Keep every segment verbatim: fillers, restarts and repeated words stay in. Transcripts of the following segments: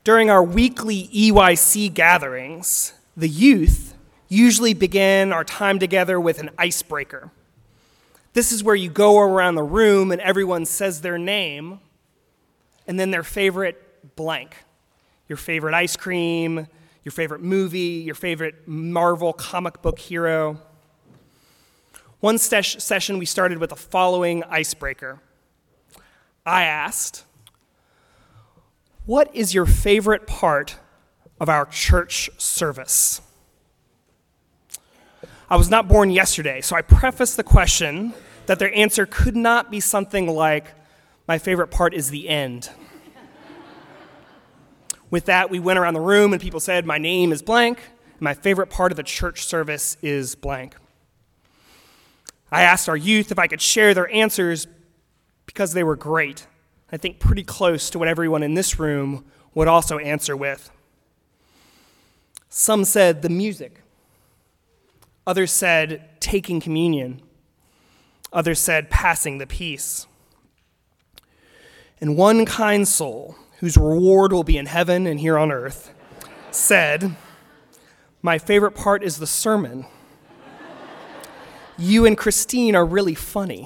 During our weekly E Y C gatherings, the youth usually begin our time together with an icebreaker. This is where you go around the room and everyone says their name and then their favorite blank. Your favorite ice cream, your favorite movie, your favorite Marvel comic book hero. One ses- session we started with the following icebreaker. I asked, what is your favorite part of our church service? I was not born yesterday, so I prefaced the question that their answer could not be something like, my favorite part is the end. With that, we went around the room and people said, my name is blank, and my favorite part of the church service is blank. I asked our youth if I could share their answers because they were great. I think pretty close to what everyone in this room would also answer with. Some said the music. Others said taking communion. Others said passing the peace. And one kind soul, whose reward will be in heaven and here on earth, said, my favorite part is the sermon. You and Christine are really funny.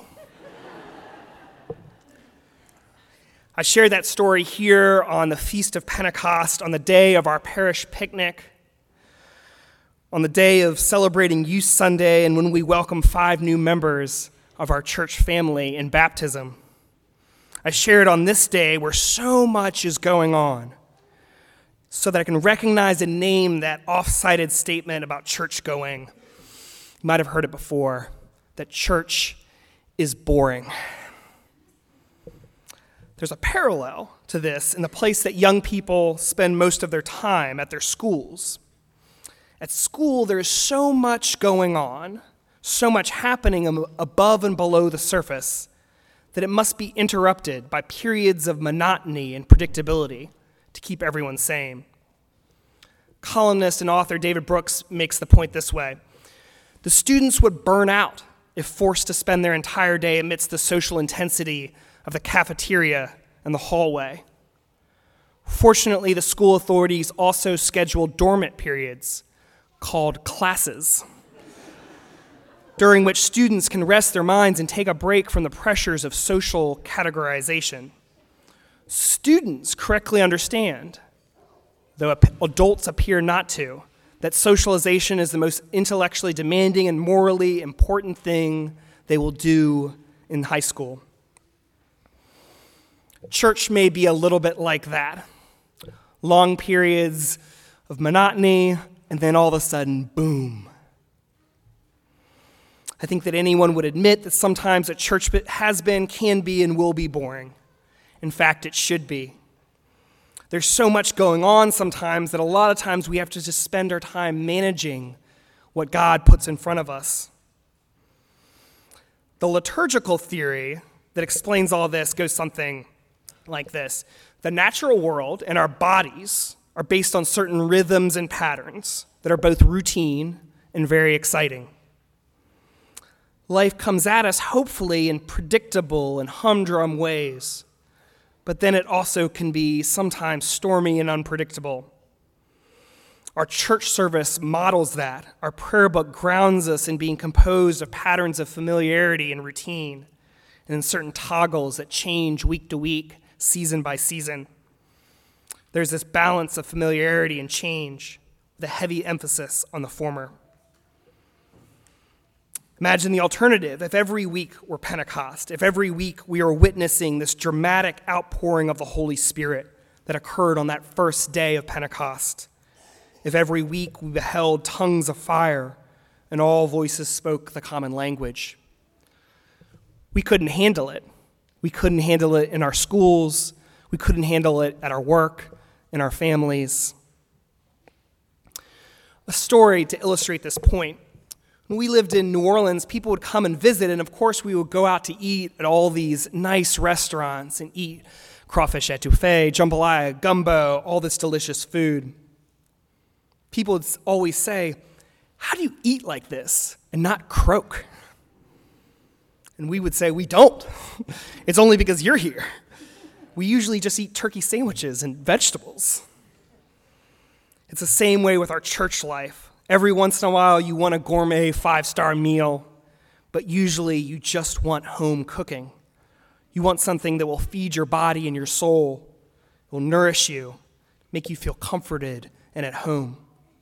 I shared that story here on the Feast of Pentecost, on the day of our parish picnic, on the day of celebrating Youth Sunday, and when we welcome five new members of our church family in baptism. I shared on this day where so much is going on, so that I can recognize and name that off-cited statement about church going. You might have heard it before, that church is boring. There's a parallel to this in the place that young people spend most of their time, at their schools. At school, there's so much going on, so much happening above and below the surface, that it must be interrupted by periods of monotony and predictability to keep everyone sane. Columnist and author David Brooks makes the point this way. The students would burn out if forced to spend their entire day amidst the social intensity of the cafeteria and the hallway. Fortunately, the school authorities also scheduled dormant periods called classes, during which students can rest their minds and take a break from the pressures of social categorization. Students correctly understand, though adults appear not to, that socialization is the most intellectually demanding and morally important thing they will do in high school. Church may be a little bit like that. Long periods of monotony, and then all of a sudden, boom. I think that anyone would admit that sometimes a church has been, can be, and will be boring. In fact, it should be. There's so much going on sometimes that a lot of times we have to just spend our time managing what God puts in front of us. The liturgical theory that explains all this goes something like this. The natural world and our bodies are based on certain rhythms and patterns that are both routine and very exciting. Life comes at us hopefully in predictable and humdrum ways, but then it also can be sometimes stormy and unpredictable. Our church service models that. Our prayer book grounds us in being composed of patterns of familiarity and routine, and in certain toggles that change week to week, season by season. There's this balance of familiarity and change, with a heavy emphasis on the former. Imagine the alternative. If every week were Pentecost, if every week we are witnessing this dramatic outpouring of the Holy Spirit that occurred on that first day of Pentecost, if every week we beheld tongues of fire and all voices spoke the common language. We couldn't handle it. We couldn't handle it in our schools. We couldn't handle it at our work, in our families. A story to illustrate this point. When we lived in New Orleans, people would come and visit, and of course we would go out to eat at all these nice restaurants and eat crawfish etouffee, jambalaya, gumbo, all this delicious food. People would always say, how do you eat like this and not croak? And we would say, we don't. It's only because you're here. We usually just eat turkey sandwiches and vegetables. It's the same way with our church life. Every once in a while, you want a gourmet five-star meal, but usually you just want home cooking. You want something that will feed your body and your soul, will nourish you, make you feel comforted and at home.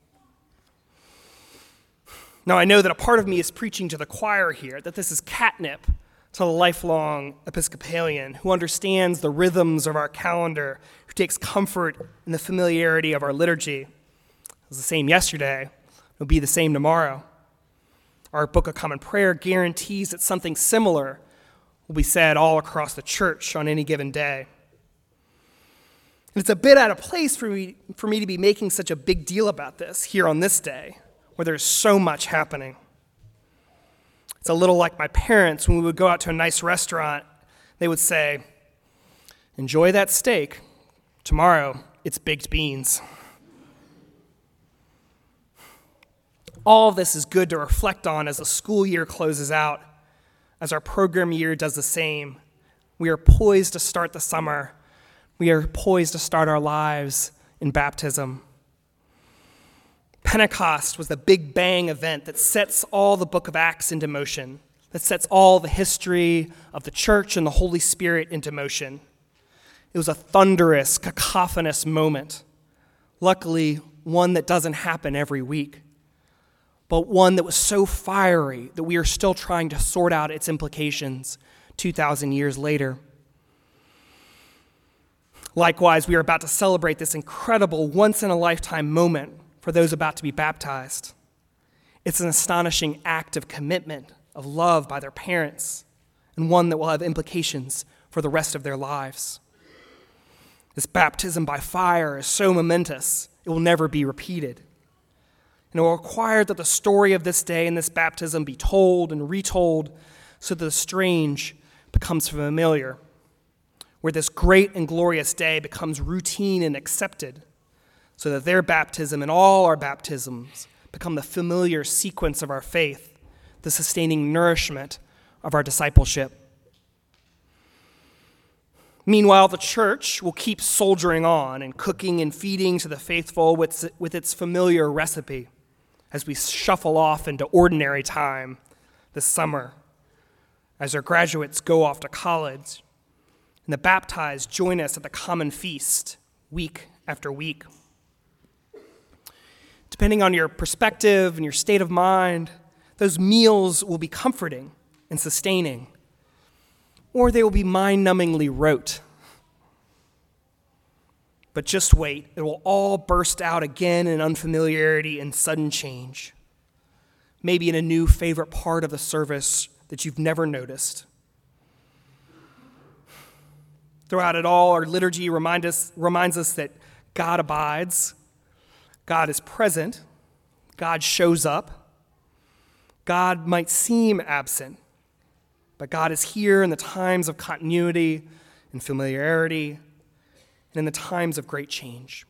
Now, I know that a part of me is preaching to the choir here, that this is catnip to the lifelong Episcopalian who understands the rhythms of our calendar, who takes comfort in the familiarity of our liturgy. It was the same yesterday. It'll be the same tomorrow. Our Book of Common Prayer guarantees that something similar will be said all across the church on any given day. And it's a bit out of place for me, for me to be making such a big deal about this here on this day, where there's so much happening. It's a little like my parents when we would go out to a nice restaurant. They would say, "Enjoy that steak. Tomorrow, it's baked beans." All of this is good to reflect on as the school year closes out, as our program year does the same. We are poised to start the summer. We are poised to start our lives in baptism. Pentecost was the big bang event that sets all the book of Acts into motion, that sets all the history of the church and the Holy Spirit into motion. It was a thunderous, cacophonous moment. Luckily, one that doesn't happen every week, but one that was so fiery that we are still trying to sort out its implications two thousand years later. Likewise, we are about to celebrate this incredible once-in-a-lifetime moment for those about to be baptized. It's an astonishing act of commitment, of love by their parents, and one that will have implications for the rest of their lives. This baptism by fire is so momentous, it will never be repeated. And it will require that the story of this day and this baptism be told and retold so that the strange becomes familiar, where this great and glorious day becomes routine and accepted, so that their baptism and all our baptisms become the familiar sequence of our faith, the sustaining nourishment of our discipleship. Meanwhile, the church will keep soldiering on and cooking and feeding to the faithful with, with its familiar recipe as we shuffle off into ordinary time this summer, as our graduates go off to college, and the baptized join us at the common feast week after week. Depending on your perspective and your state of mind, those meals will be comforting and sustaining, or they will be mind-numbingly rote. But just wait, it will all burst out again in unfamiliarity and sudden change, maybe in a new favorite part of the service that you've never noticed. Throughout it all, our liturgy remind us, reminds us that God abides, God is present, God shows up. God might seem absent, but God is here in the times of continuity and familiarity and in the times of great change.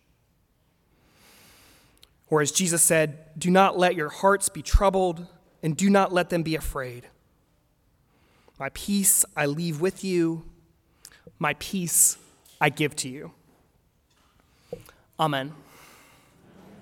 Or as Jesus said, "Do not let your hearts be troubled and do not let them be afraid. My peace I leave with you, my peace I give to you." Amen.